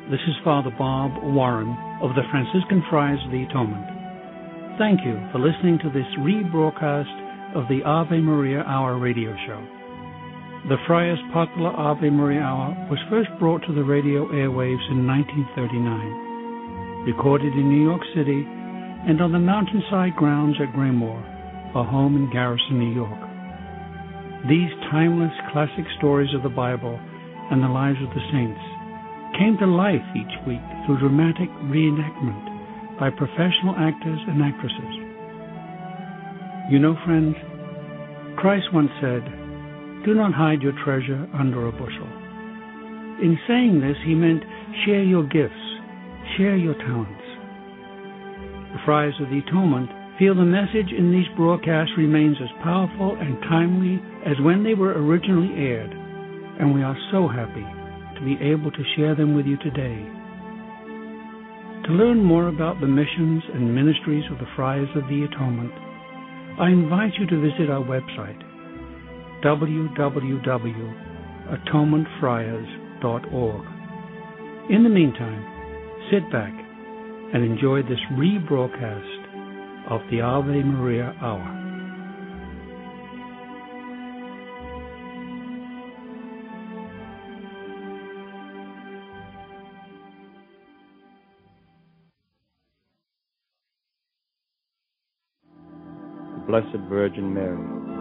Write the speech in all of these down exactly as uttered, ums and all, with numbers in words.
This is Father Bob Warren of the Franciscan Friars of the Atonement. Thank you for listening to this rebroadcast of the Ave Maria Hour radio show. The Friars' popular Ave Maria Hour was first brought to the radio airwaves in nineteen thirty-nine, recorded in New York City and on the mountainside grounds at Graymoor, a home in Garrison, New York. These timeless classic stories of the Bible and the lives of the saints came to life each week through dramatic reenactment by professional actors and actresses. You know, friends, Christ once said, "Do not hide your treasure under a bushel." In saying this, he meant share your gifts, share your talents. The Friars of the Atonement feel the message in these broadcasts remains as powerful and timely as when they were originally aired, and we are so happy to be able to share them with you today. To learn more about the missions and ministries of the Friars of the Atonement, I invite you to visit our website, w w w dot atonement friars dot org. In the meantime, sit back and enjoy this rebroadcast of the Ave Maria Hour. Blessed Virgin Mary.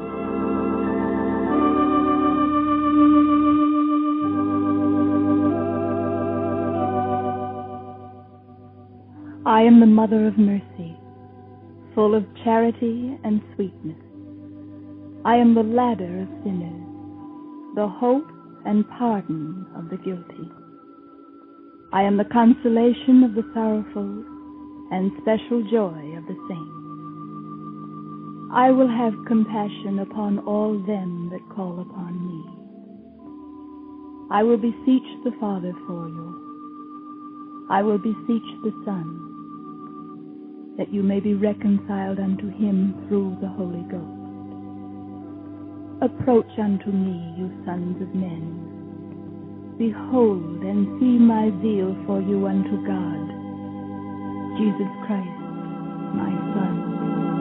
I am the Mother of Mercy, full of charity and sweetness. I am the ladder of sinners, the hope and pardon of the guilty. I am the consolation of the sorrowful and special joy of the saints. I will have compassion upon all them that call upon me. I will beseech the Father for you. I will beseech the Son, that you may be reconciled unto him through the Holy Ghost. Approach unto me, you sons of men. Behold and see my zeal for you unto God, Jesus Christ, my Son.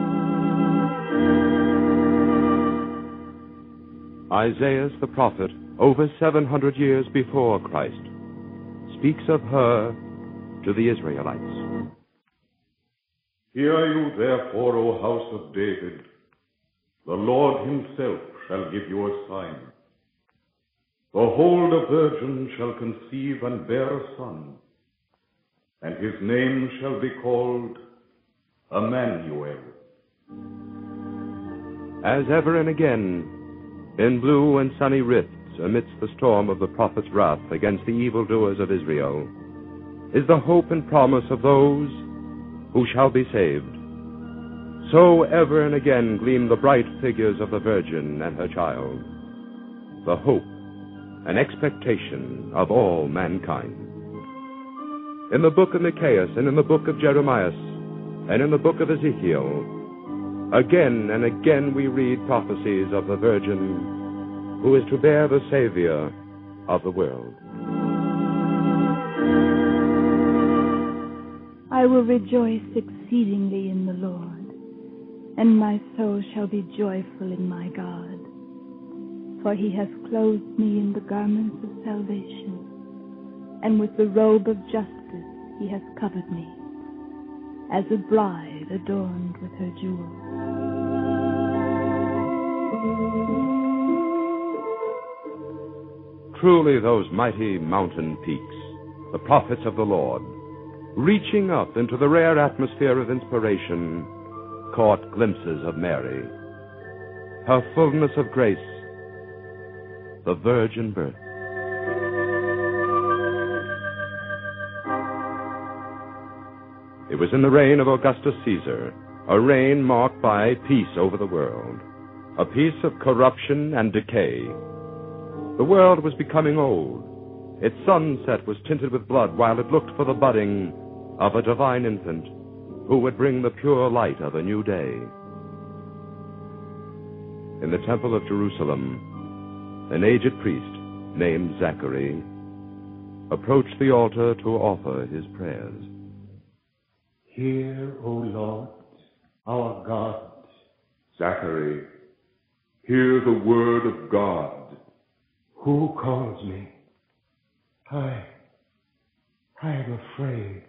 Isaiah the prophet, over seven hundred years before Christ, speaks of her to the Israelites. Hear you therefore, O house of David, the Lord himself shall give you a sign. Behold, a virgin shall conceive and bear a son, and his name shall be called Emmanuel. As ever and again, in blue and sunny rifts amidst the storm of the prophet's wrath against the evildoers of Israel, is the hope and promise of those who shall be saved. So ever and again gleam the bright figures of the Virgin and her child, the hope and expectation of all mankind. In the book of Micaiah and in the book of Jeremiah and in the book of Ezekiel, again and again we read prophecies of the Virgin who is to bear the Savior of the world. I will rejoice exceedingly in the Lord, and my soul shall be joyful in my God. For he has clothed me in the garments of salvation, and with the robe of justice he has covered me, as a bride adorned with her jewels. Truly those mighty mountain peaks, the prophets of the Lord, reaching up into the rare atmosphere of inspiration, caught glimpses of Mary, her fullness of grace, the virgin birth. It was in the reign of Augustus Caesar, a reign marked by peace over the world, a peace of corruption and decay. The world was becoming old. Its sunset was tinted with blood while it looked for the budding of a divine infant who would bring the pure light of a new day. In the temple of Jerusalem, an aged priest named Zachary approached the altar to offer his prayers. Hear, O Lord, our God. Zachary, hear the word of God. Who calls me? I, I am afraid.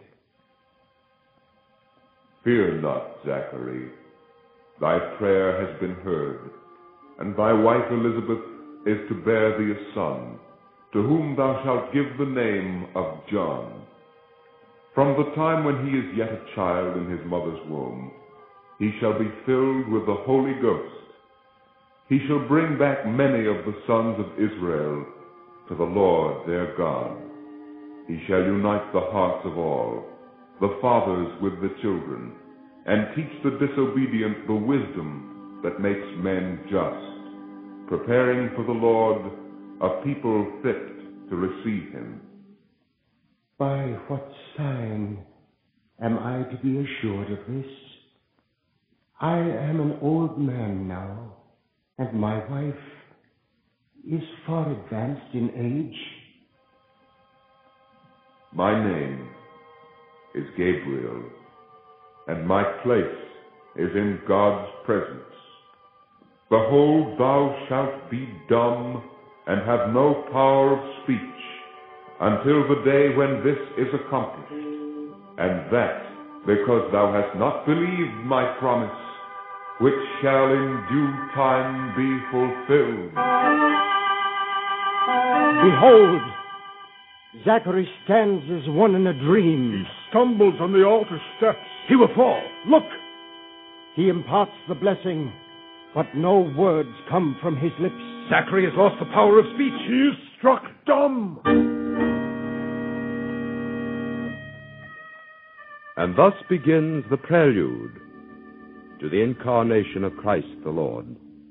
Fear not, Zachary. Thy prayer has been heard, and thy wife Elizabeth is to bear thee a son, to whom thou shalt give the name of John. From the time when he is yet a child in his mother's womb, he shall be filled with the Holy Ghost. He shall bring back many of the sons of Israel to the Lord their God. He shall unite the hearts of all, the fathers with the children, and teach the disobedient the wisdom that makes men just, preparing for the Lord a people fit to receive him. By what sign am I to be assured of this? I am an old man now, and my wife is far advanced in age. My name is Gabriel, and my place is in God's presence. Behold, thou shalt be dumb and have no power of speech until the day when this is accomplished, and that because thou hast not believed my promise, which shall in due time be fulfilled. Behold, Zachary stands as one in a dream. He stumbles on the altar steps. He will fall. Look! He imparts the blessing, but no words come from his lips. Zachary has lost the power of speech. He is struck dumb. And thus begins the prelude to the incarnation of Christ the Lord.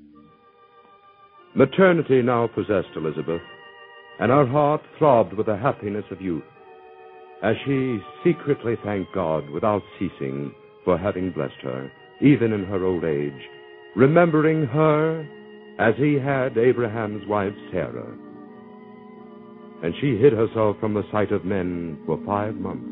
Maternity now possessed Elizabeth, and her heart throbbed with the happiness of youth, as she secretly thanked God without ceasing for having blessed her, even in her old age, remembering her as he had Abraham's wife Sarah. And she hid herself from the sight of men for five months.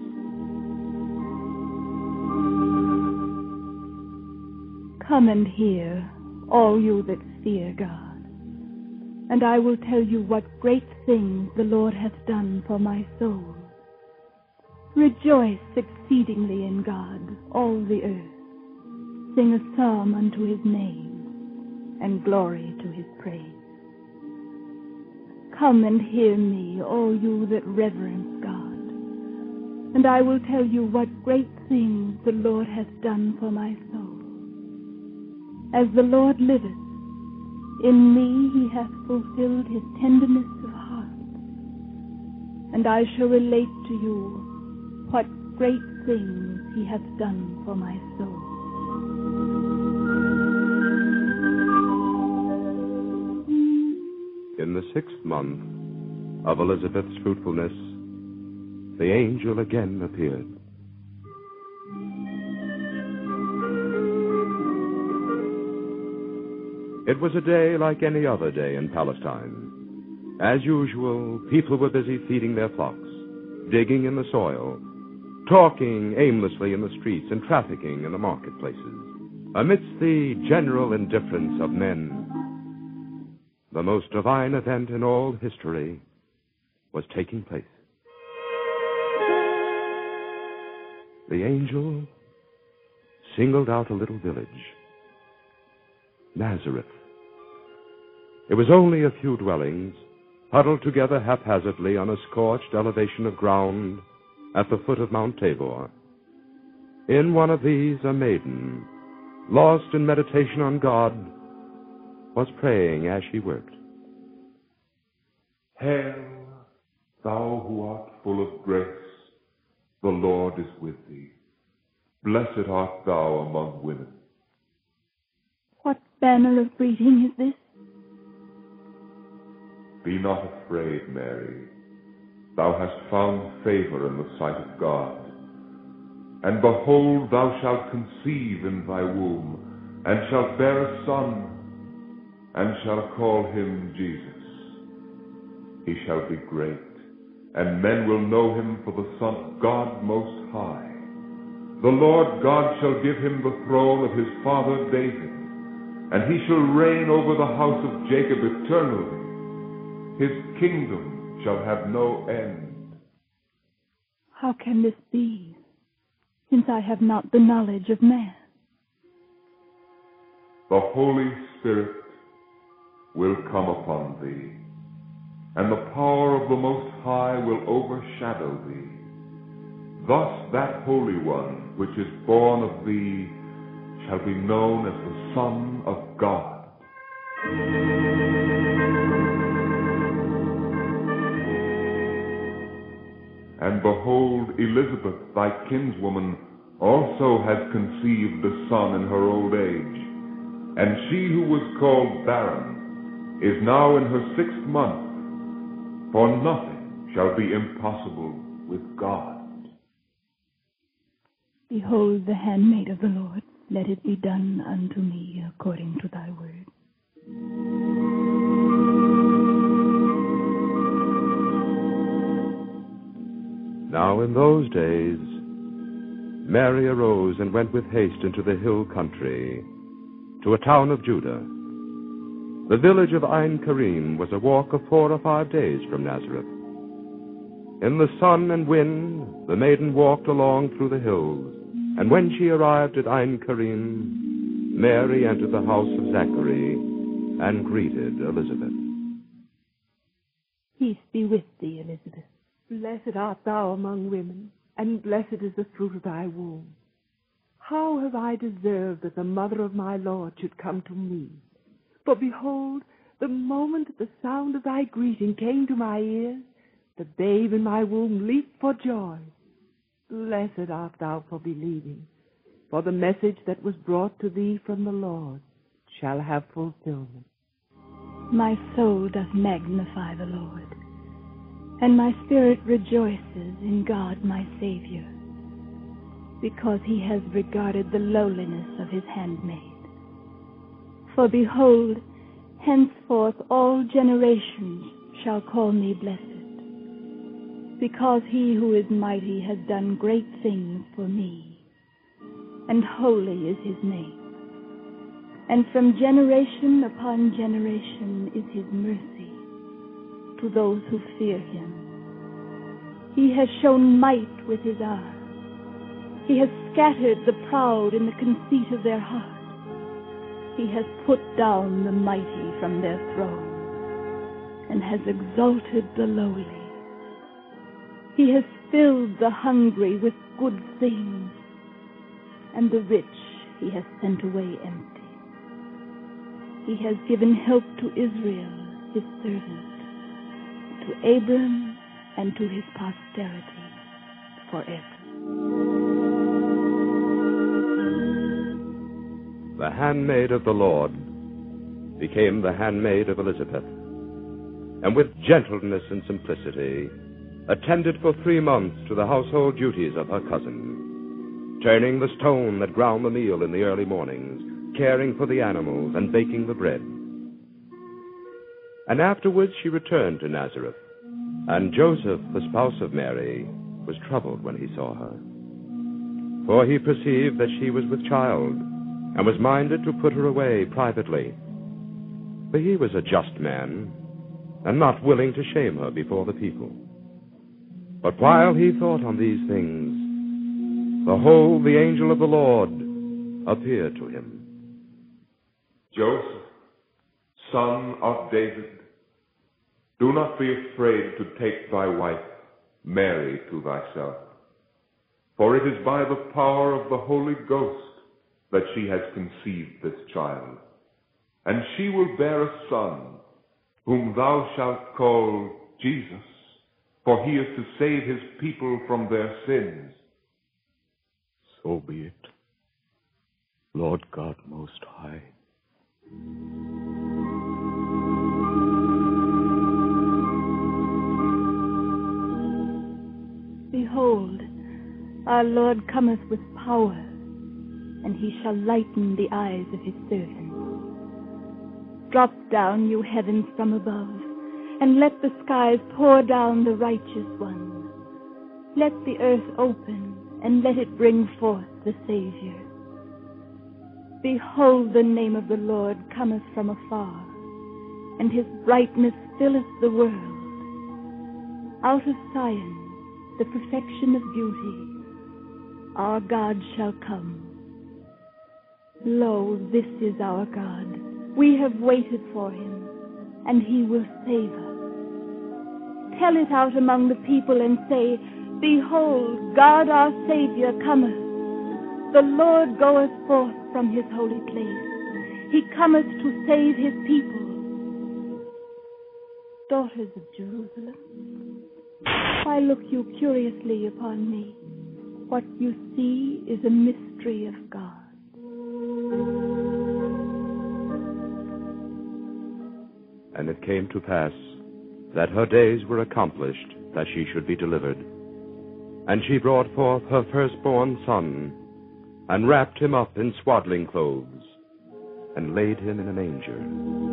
Come and hear, all you that fear God, and I will tell you what great things the Lord hath done for my soul. Rejoice exceedingly in God, all the earth. Sing a psalm unto his name, and glory to his praise. Come and hear me, all you that reverence God, and I will tell you what great things the Lord hath done for my soul. As the Lord liveth, in me he hath fulfilled his tenderness of heart, and I shall relate to you what great things he hath done for my soul. In the sixth month of Elizabeth's fruitfulness, the angel again appeared. It was a day like any other day in Palestine. As usual, people were busy feeding their flocks, digging in the soil, talking aimlessly in the streets, and trafficking in the marketplaces. Amidst the general indifference of men, the most divine event in all history was taking place. The angel singled out a little village, Nazareth. It was only a few dwellings, huddled together haphazardly on a scorched elevation of ground at the foot of Mount Tabor. In one of these, a maiden, lost in meditation on God, was praying as she worked. Hail, thou who art full of grace, the Lord is with thee. Blessed art thou among women. What banner of greeting is this? Be not afraid, Mary. Thou hast found favor in the sight of God. And behold, thou shalt conceive in thy womb, and shalt bear a son, and shalt call him Jesus. He shall be great, and men will know him for the Son of God Most High. The Lord God shall give him the throne of his father David, and he shall reign over the house of Jacob eternally. His kingdom shall have no end. How can this be, since I have not the knowledge of man? The Holy Spirit will come upon thee, and the power of the Most High will overshadow thee. Thus that Holy One, which is born of thee, shall be known as the Son of God. And behold, Elizabeth, thy kinswoman, also has conceived a son in her old age. And she who was called barren is now in her sixth month, for nothing shall be impossible with God. Behold the handmaid of the Lord, let it be done unto me according to thy word. Now in those days, Mary arose and went with haste into the hill country, to a town of Judah. The village of Ein Karim was a walk of four or five days from Nazareth. In the sun and wind, the maiden walked along through the hills, and when she arrived at Ein Karim, Mary entered the house of Zachary and greeted Elizabeth. Peace be with thee, Elizabeth. Blessed art thou among women, and blessed is the fruit of thy womb. How have I deserved that the mother of my Lord should come to me? For behold, the moment the sound of thy greeting came to my ears, the babe in my womb leaped for joy. Blessed art thou for believing, for the message that was brought to thee from the Lord shall have fulfillment. My soul doth magnify the Lord, and my spirit rejoices in God my Savior, because he has regarded the lowliness of his handmaid. For behold, henceforth all generations shall call me blessed, because he who is mighty has done great things for me, and holy is his name. And from generation upon generation is his mercy to those who fear him. He has shown might with his arm. He has scattered the proud in the conceit of their heart. He has put down the mighty from their throne, and has exalted the lowly. He has filled the hungry with good things, and the rich he has sent away empty. He has given help to Israel, his servant, to Abram and to his posterity forever. The handmaid of the Lord became the handmaid of Elizabeth, and with gentleness and simplicity attended for three months to the household duties of her cousin, turning the stone that ground the meal in the early mornings, caring for the animals, and baking the bread. And afterwards she returned to Nazareth, and Joseph, the spouse of Mary, was troubled when he saw her. For he perceived that she was with child, and was minded to put her away privately. For he was a just man, and not willing to shame her before the people. But while he thought on these things, behold, the angel of the Lord appeared to him. Joseph, son of David, do not be afraid to take thy wife, Mary, to thyself. For it is by the power of the Holy Ghost that she has conceived this child. And she will bear a son, whom thou shalt call Jesus, for he is to save his people from their sins. So be it, Lord God Most High. Behold, our Lord cometh with power, and he shall lighten the eyes of his servants. Drop down, you heavens from above, and let the skies pour down the righteous one. Let the earth open, and let it bring forth the Savior. Behold, the name of the Lord cometh from afar, and his brightness filleth the world. Out of Zion, the perfection of beauty, our God shall come. Lo, this is our God. We have waited for him, and he will save us. Tell it out among the people and say, Behold, God our Savior cometh. The Lord goeth forth from his holy place. He cometh to save his people. Daughters of Jerusalem, why look you curiously upon me? What you see is a mystery of God. And it came to pass that her days were accomplished, that she should be delivered. And she brought forth her firstborn son, and wrapped him up in swaddling clothes, and laid him in a manger.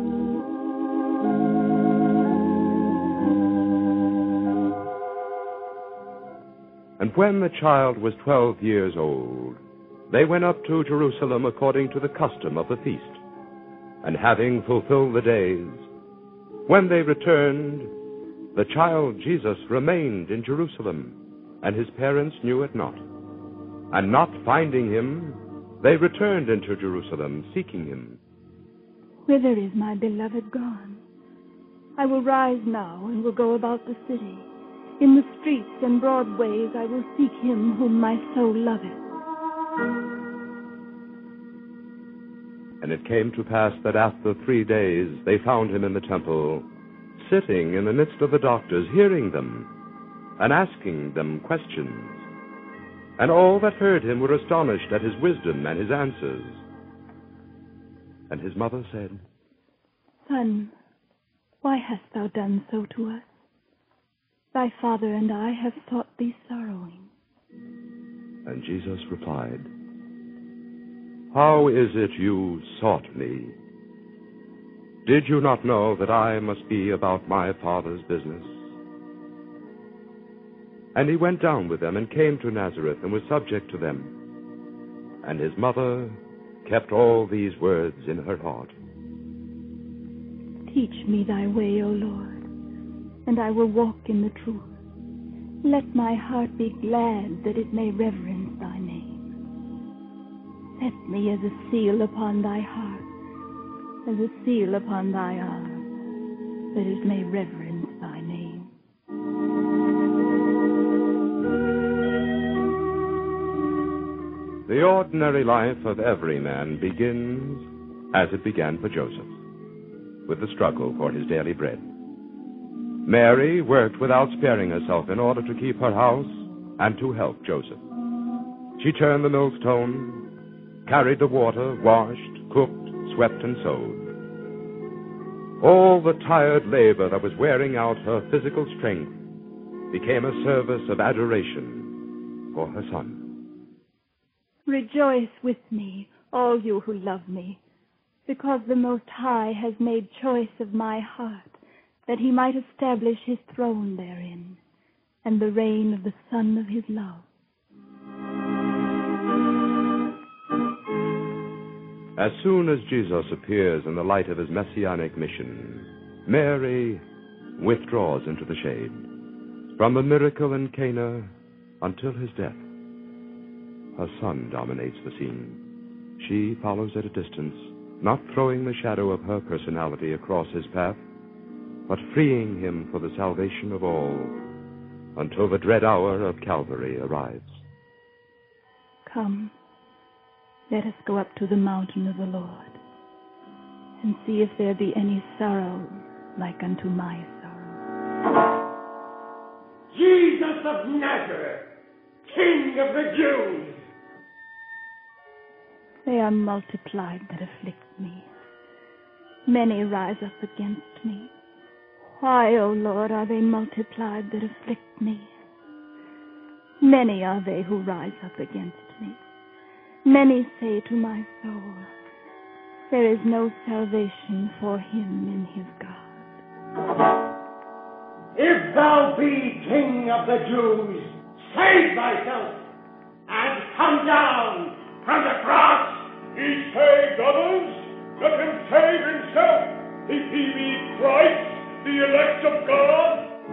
And when the child was twelve years old, they went up to Jerusalem according to the custom of the feast. And having fulfilled the days, when they returned, the child Jesus remained in Jerusalem, and his parents knew it not. And not finding him, they returned into Jerusalem, seeking him. Whither is my beloved gone? I will rise now, and will go about the city. In the streets and broad ways I will seek him whom my soul loveth. And it came to pass that after three days they found him in the temple, sitting in the midst of the doctors, hearing them, and asking them questions. And all that heard him were astonished at his wisdom and his answers. And his mother said, Son, why hast thou done so to us? Thy father and I have thought thee sorrowing. And Jesus replied, How is it you sought me? Did you not know that I must be about my Father's business? And he went down with them and came to Nazareth and was subject to them. And his mother kept all these words in her heart. Teach me thy way, O Lord, and I will walk in the truth. Let my heart be glad that it may reverence thy name. Set me as a seal upon thy heart, as a seal upon thy arm, that it may reverence thy name. The ordinary life of every man begins as it began for Joseph, with the struggle for his daily bread. Mary worked without sparing herself in order to keep her house and to help Joseph. She turned the millstone, carried the water, washed, cooked, swept, and sewed. All the tired labor that was wearing out her physical strength became a service of adoration for her son. Rejoice with me, all you who love me, because the Most High has made choice of my heart, that he might establish his throne therein, and the reign of the Son of his love. As soon as Jesus appears in the light of his messianic mission, Mary withdraws into the shade, from the miracle in Cana until his death. Her son dominates the scene. She follows at a distance, not throwing the shadow of her personality across his path, but freeing him for the salvation of all, until the dread hour of Calvary arrives. Come, let us go up to the mountain of the Lord, and see if there be any sorrow like unto my sorrow. Jesus of Nazareth, King of the Jews! They are multiplied that afflict me. Many rise up against me. Why, O Lord, are they multiplied that afflict me? Many are they who rise up against me. Many say to my soul, there is no salvation for him in his God. if thou be King of the Jews, save thyself, and come down from the cross. He saved others, let him save himself, if he be Christ, the elect of God.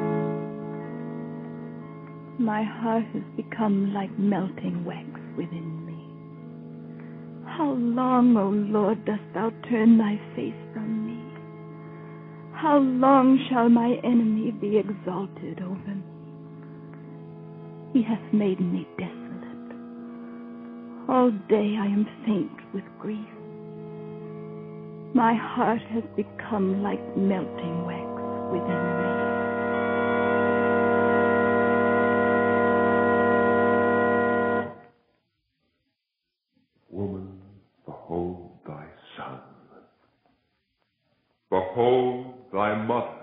My heart has become like melting wax within me. How long, O Lord, dost thou turn thy face from me? How long shall my enemy be exalted over me? He hath made me desolate. All day I am faint with grief. My heart has become like melting wax within me. Woman, behold thy son. Behold thy mother.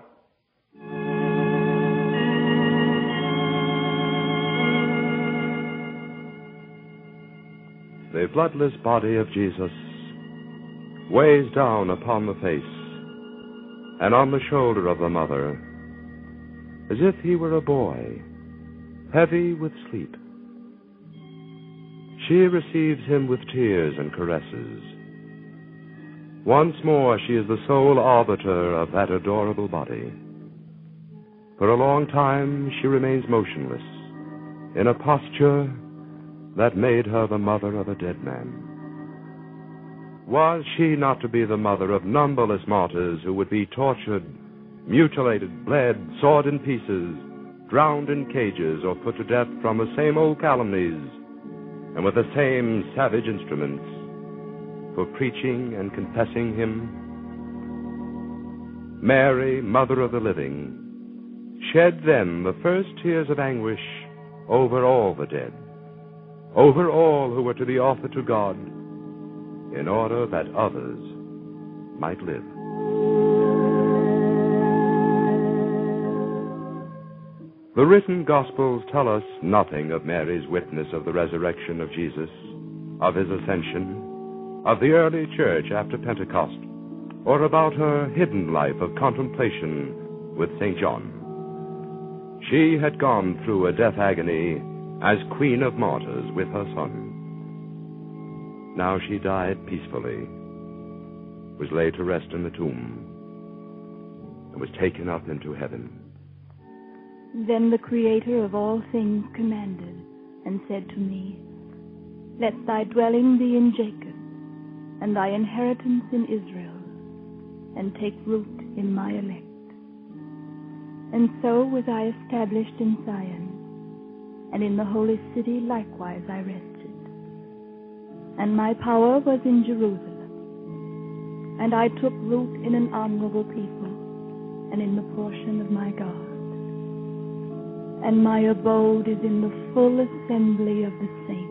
The bloodless body of Jesus weighs down upon the face and on the shoulder of the mother, as if he were a boy, heavy with sleep. She receives him with tears and caresses. Once more she is the sole arbiter of that adorable body. For a long time she remains motionless, in a posture that made her the mother of a dead man. Was she not to be the mother of numberless martyrs who would be tortured, mutilated, bled, sawed in pieces, drowned in cages, or put to death from the same old calumnies and with the same savage instruments for preaching and confessing him? Mary, mother of the living, shed then the first tears of anguish over all the dead, over all who were to be offered to God, in order that others might live. The written Gospels tell us nothing of Mary's witness of the resurrection of Jesus, of his ascension, of the early church after Pentecost, or about her hidden life of contemplation with Saint John. She had gone through a death agony as Queen of Martyrs with her son. Now she died peacefully, was laid to rest in the tomb, and was taken up into heaven. Then the Creator of all things commanded, and said to me, Let thy dwelling be in Jacob, and thy inheritance in Israel, and take root in my elect. And so was I established in Zion, and in the holy city likewise I rested. And my power was in Jerusalem, and I took root in an honorable people, and in the portion of my God. And my abode is in the full assembly of the saints.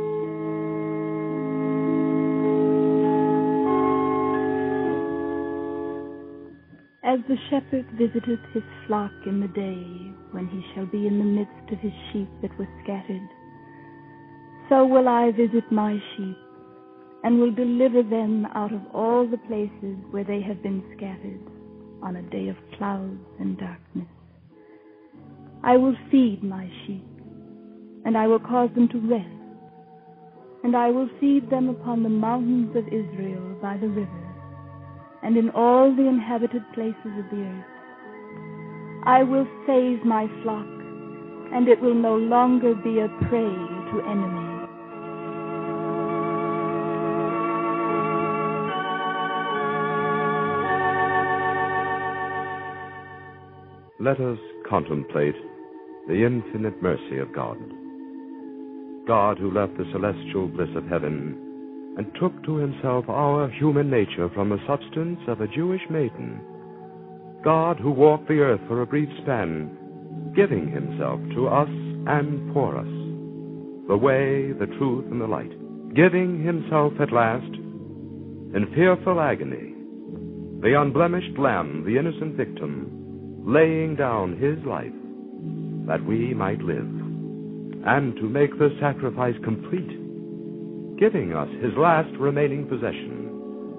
As the shepherd visiteth his flock in the day, when he shall be in the midst of his sheep that were scattered, so will I visit my sheep, and will deliver them out of all the places where they have been scattered, on a day of clouds and darkness. I will feed my sheep, and I will cause them to rest, and I will feed them upon the mountains of Israel by the rivers, and in all the inhabited places of the earth. I will save my flock, and it will no longer be a prey to enemies. Let us contemplate the infinite mercy of God. God, who left the celestial bliss of heaven and took to himself our human nature from the substance of a Jewish maiden. God, who walked the earth for a brief span, giving himself to us and for us, the way, the truth, and the light, giving himself at last, in fearful agony, the unblemished lamb, the innocent victim, laying down his life that we might live, and to make the sacrifice complete, giving us his last remaining possession,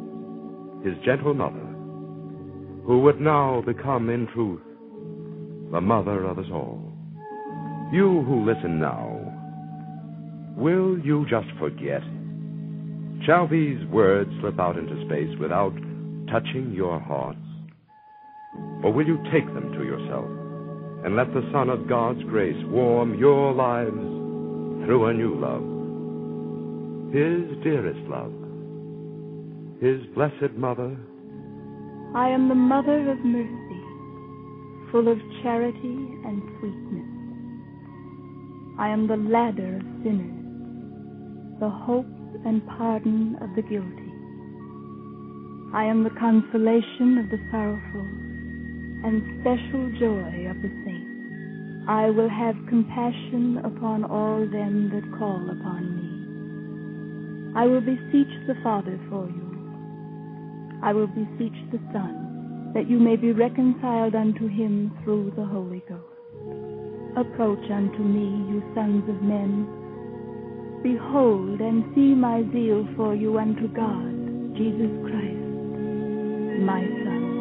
his gentle mother, who would now become in truth the mother of us all. You who listen now, will you just forget? Shall these words slip out into space without touching your hearts? Or will you take them to yourself and let the sun of God's grace warm your lives through a new love? His dearest love, His blessed mother. I am the mother of mercy, full of charity and sweetness. I am the ladder of sinners, the hope and pardon of the guilty. I am the consolation of the sorrowful and special joy of the saints. I will have compassion upon all them that call upon me. I will beseech the Father for you. I will beseech the Son, that you may be reconciled unto him through the Holy Ghost. Approach unto me, you sons of men. Behold and see my zeal for you unto God, Jesus Christ, my Son.